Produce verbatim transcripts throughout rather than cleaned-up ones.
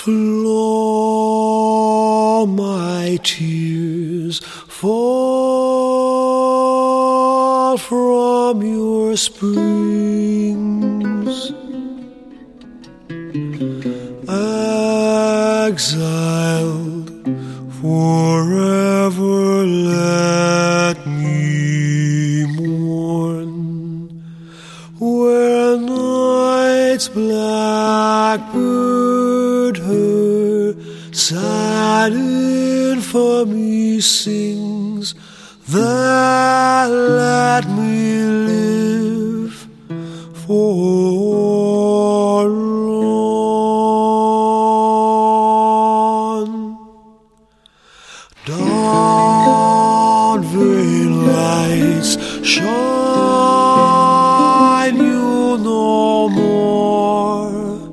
Flow my tears, fall from your springs. Exiled forever, let me mourn where night's blackbird her sad infamy sings. That let me live forlorn. Dawn veil lights shine you no more.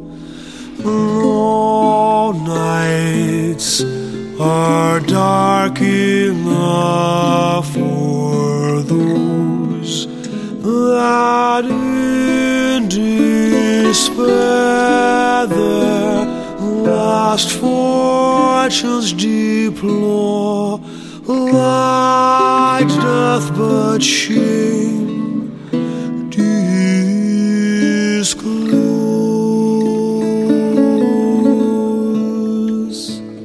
No nights are dark enough for those that in despair their lost fortunes deplore. Light doth but shame disclose.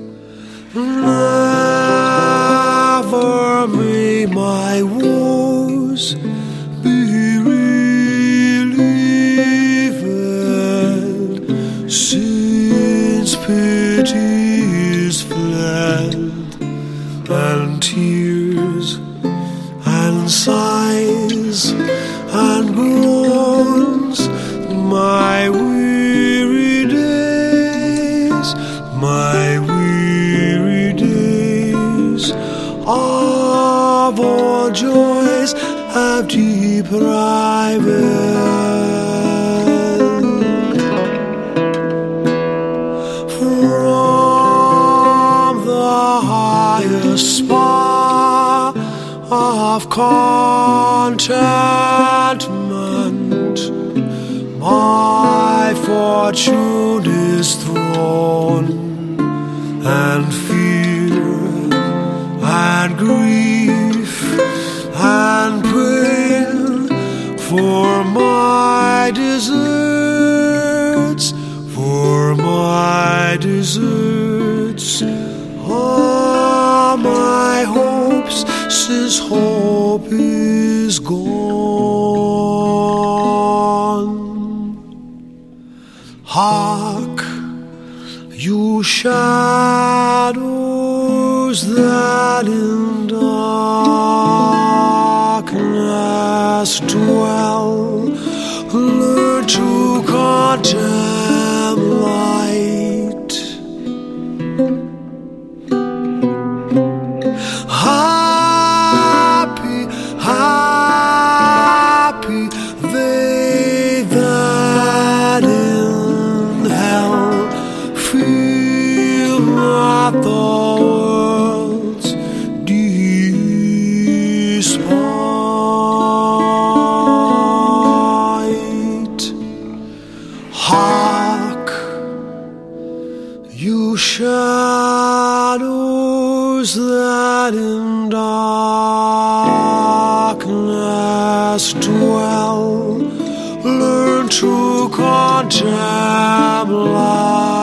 Never may my woes be relieved, since pity is fled, and tears and sighs and groans, my weary days, my weary days of all joys have deprived. From the highest spar of contentment, my fortune is thrown, and fear and grief and pain for my deserts, for my deserts. All my hopes, since hope is gone. Hark, you shadows that in darkness dwell, learn to contemplate light. Happy, happy they that in hell feel not the world's despite. Hark, you shadows that in darkness dwell, learn to contemplate